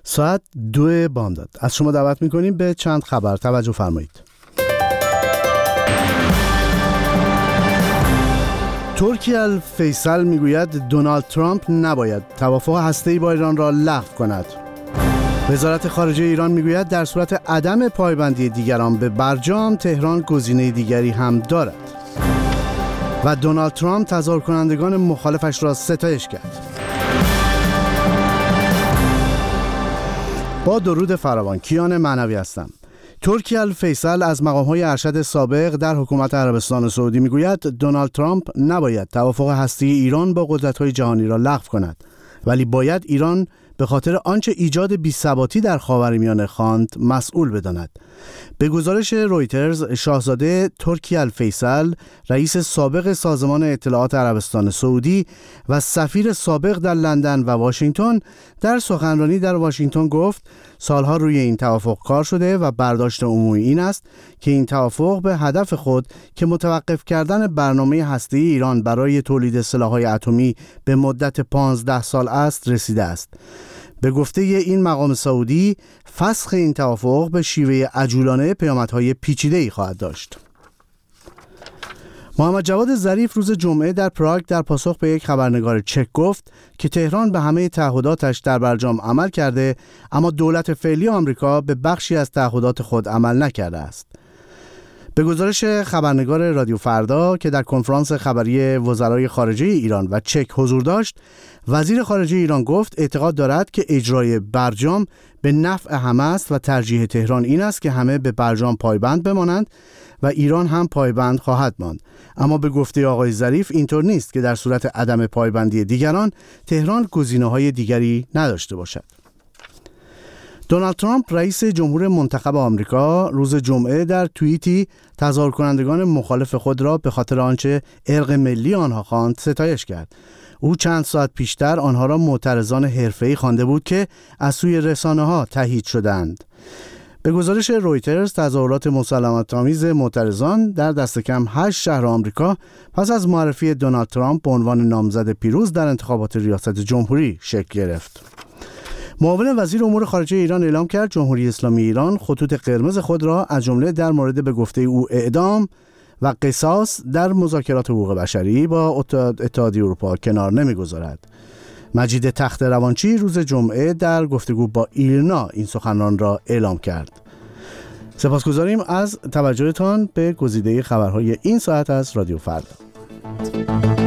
ساعت 2 بامداد. از شما دعوت میکنیم به چند خبر توجه فرمایید. ترکی الفیصل میگوید دونالد ترامپ نباید توافق هسته‌ای با ایران را لغو کند. وزارت خارجه ایران میگوید در صورت عدم پایبندی دیگران به برجام تهران گزینه دیگری هم دارد. و دونالد ترامپ تظاهر کنندگان مخالفش را ستایش کرد. با درود فراوان، کیان معنوی هستم. ترکی الفیصل از مقام‌های ارشد سابق در حکومت عربستان سعودی میگوید دونالد ترامپ نباید توافق هسته‌ای ایران با قدرت‌های جهانی را لغو کند، ولی باید ایران به خاطر آنچه ایجاد بی‌ثباتی در خاورمیانه خواند مسئول بداند. به گزارش رویترز، شاهزاده ترکی الفیصل، رئیس سابق سازمان اطلاعات عربستان سعودی و سفیر سابق در لندن و واشنگتن، در سخنرانی در واشنگتن گفت سالها روی این توافق کار شده و برداشت عمومی این است که این توافق به هدف خود که متوقف کردن برنامه هسته‌ای ایران برای تولید سلاح‌های اتمی به مدت 15 سال است رسیده است. به گفته این مقام سعودی، فسخ این توافق به شیوه عجولانه پیامدهای پیچیده‌ای خواهد داشت. محمد جواد ظریف روز جمعه در پراگ در پاسخ به یک خبرنگار چک گفت که تهران به همه تعهداتش در برجام عمل کرده، اما دولت فعلی آمریکا به بخشی از تعهدات خود عمل نکرده است. به گزارش خبرنگار رادیو فردا که در کنفرانس خبری وزرای خارجه ایران و چک حضور داشت، وزیر خارجه ایران گفت اعتقاد دارد که اجرای برجام به نفع همه است و ترجیح تهران این است که همه به برجام پایبند بمانند و ایران هم پایبند خواهد ماند. اما به گفته آقای ظریف اینطور نیست که در صورت عدم پایبندی دیگران تهران گزینه‌های دیگری نداشته باشد. دونالد ترامپ رئیس جمهور منتخب آمریکا روز جمعه در توییتی تظاهر کنندگان مخالف خود را به خاطر آنچه ارق ملی آنها خواند ستایش کرد. او چند ساعت پیشتر آنها را معترضان حرفه‌ای خوانده بود که از سوی رسانه‌ها تایید شدند. به گزارش رویترز، تظاهرات مسالمت‌آمیز معترضان در دست کم 8 شهر آمریکا پس از معرفی دونالد ترامپ به عنوان نامزد پیروز در انتخابات ریاست جمهوری شکل گرفت. معاون وزیر امور خارجه ایران اعلام کرد جمهوری اسلامی ایران خطوط قرمز خود را از جمله در مورد به گفته او اعدام و قصاص در مذاکرات حقوق بشری با اتحادیه اروپا کنار نمیگذارد. مجید تخت روانچی روز جمعه در گفتگو با ایرنا این سخنان را اعلام کرد. سپاسگزاریم از توجهتان به گزیده خبرهای این ساعت از رادیو فردا.